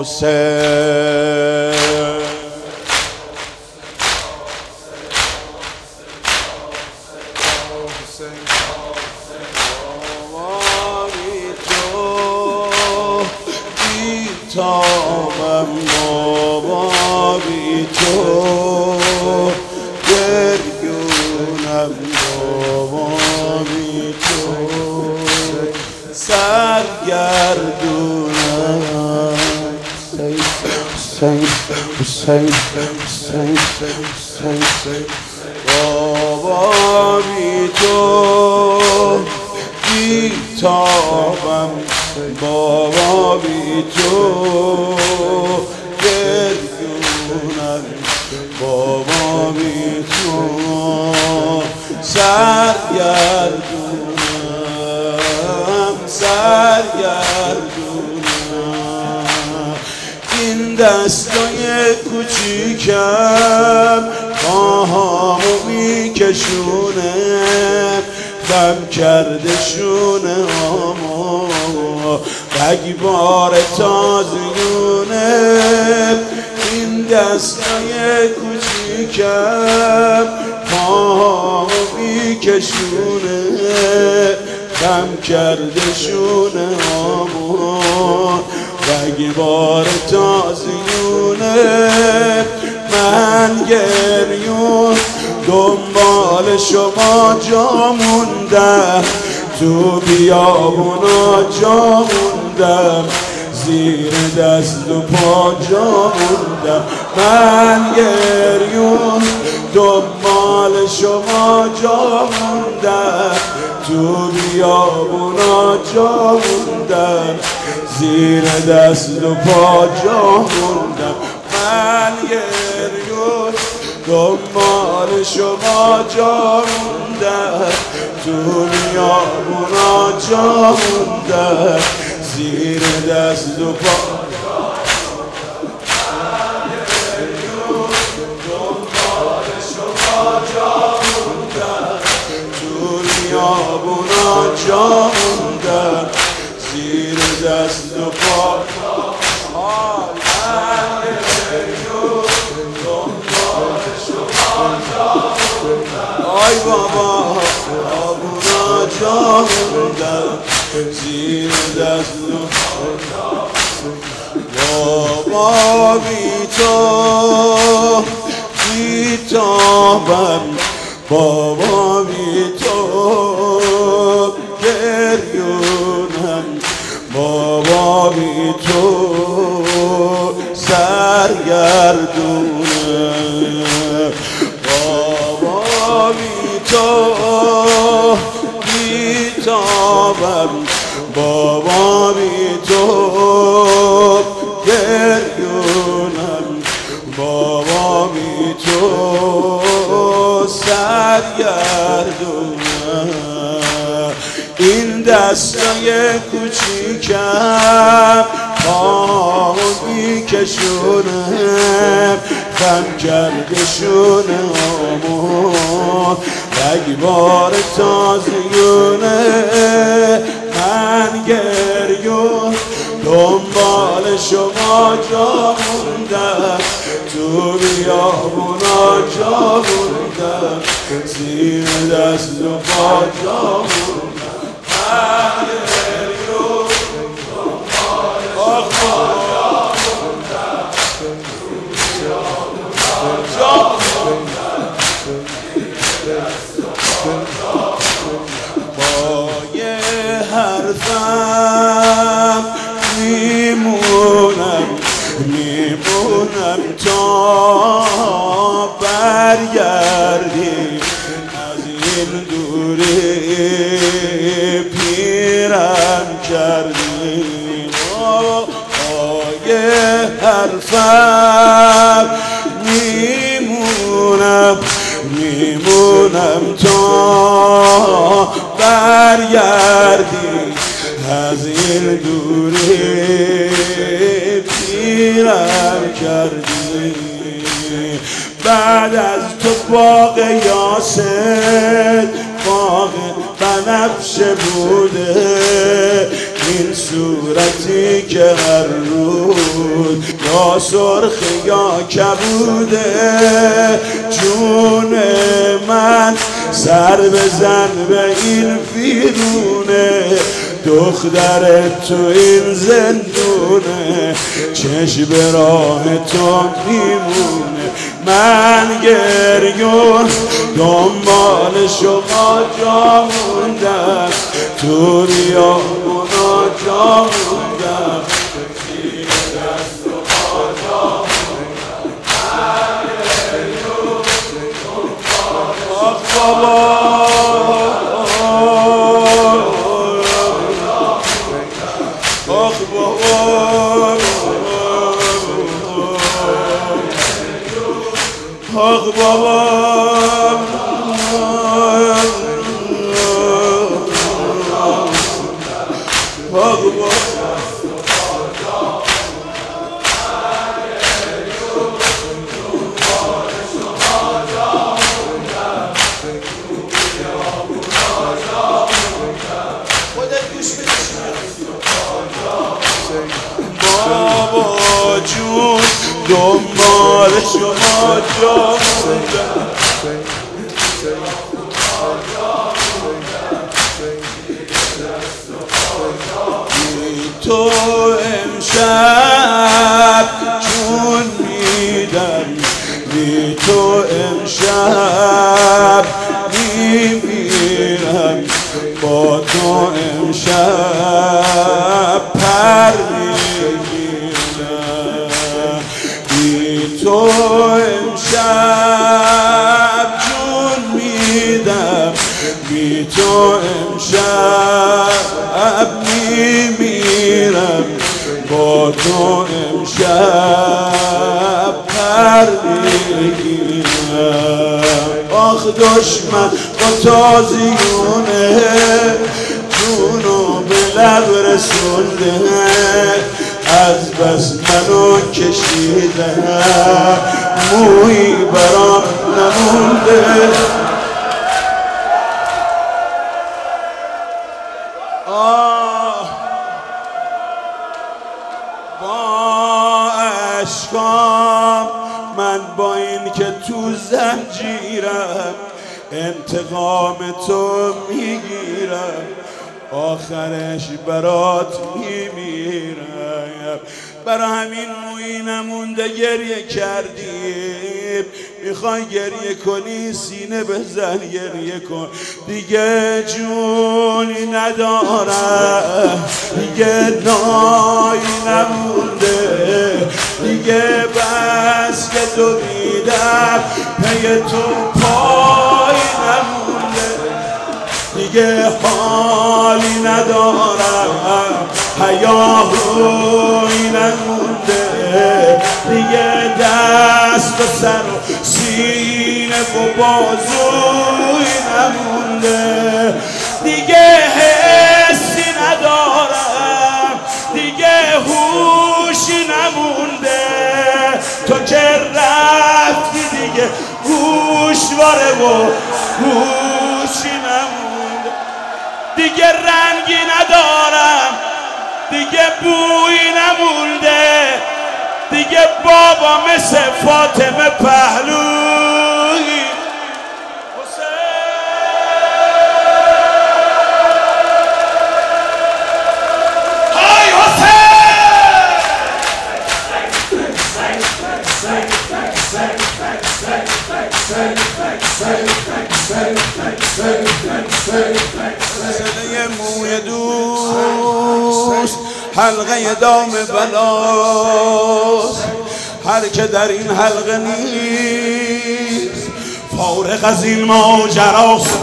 حسین. تابم بابا بی تو، گریونم بابا بی تو، سرگردونم. حسین حسین حسین حسین بابا بی تو، بی تابم بابا بی تو، گریونم بابا بی تو، سرگردونم سرگردونم. این دستای کوچیکم پاهامو میکشونه، خم کرده شونه هامو رگبار تازیونه. این دستای کوچیکم پاهامو میکشونه، خم کرده شونه هامو رگبار تازیونه. من گریون دنبال شما جا موندم، تو بیابونا جا موندم، زیر دست و پا جا موندم. من گریون دنبال شما جا موندم، تو بیابونا جا موندم، زیر دست و پا جا موندم. من گریون دنبال شما جا موندم، تو بیابونا جا موندم، زیر دست و پا. من گریون دنبال شما جا موندم، تو بیابونا جا موندم، زیر دست و پا. آی بابا آبونا جا موندم، زیر دست و بابا بی تو، بی تابم بابا بی تو، گریونم بابا بی تو، سرگردونم بابا بی تو، بی تابم بابا بی تو، گریونم بابا بی تو، سرگردونم. این دستای کوچیکم پاهامو میکشونم، خم کرده شونه هامو رگبار تازیونه. من گریون دنبال شما جا موندم، تو بیابونا جا موندم، زیر دست و پا جا موندم. من گریون دنبال شما جا موندم، تو بیابونا جا موندم، زیر دست و پا جا موندم. با یه حرفم میمونم تا برگردی از این دوری، پیرم کردی. یه حرفم میمونم تا برگردی از این دوری، پیرم کردی. بعد از تو باغ یاسر باغ بنفشه بوده، این صورتی که هر روز یا سرخ یا کبوده جون من سر بزن به این ویرونه دختر تو این زندونه چشم به راه تو میمونه من گریون دنبال شما جا موندم تو ریاضونا جا موندم آخ بابا بابا جون دنبال شما جا موندم بی تو امشب جون میدم بی تو امشب میمیرم با تو امشب پر تو امشب جون میدم بی تو امشب میمیرم با تو امشب پر میگیرم آخ دشمن با تازیونه جونو به لب رسونده از بس منو کشیده مویی برام نمونده با اشکام من با این که تو زنجیرم انتقام تو میگیرم آخرش برات میمیرم برا همین مویی نمونده گریه کردیم میخوای گریه کنی سینه بزن گریه کن دیگه جونی ندارم دیگه نایی نمونده دیگه بس که تو میدم پی تو پایی نمونده دیگه حالی ندارم هیاهویی نمونده دیگه دست به سر و سینه و بازویی نمونده دیگه حسی ندارم دیگه هوشی نمونده تو که رفتی دیگه گوشواره و هوشی نمونده دیگه رنگی ندارم دیگه بویی نمونده دیگه بابا مثل فاطمه پهلویی های سله موی دوست حلقه دام بلاست هر که در این حلقه نیست فارغ از این ماجراست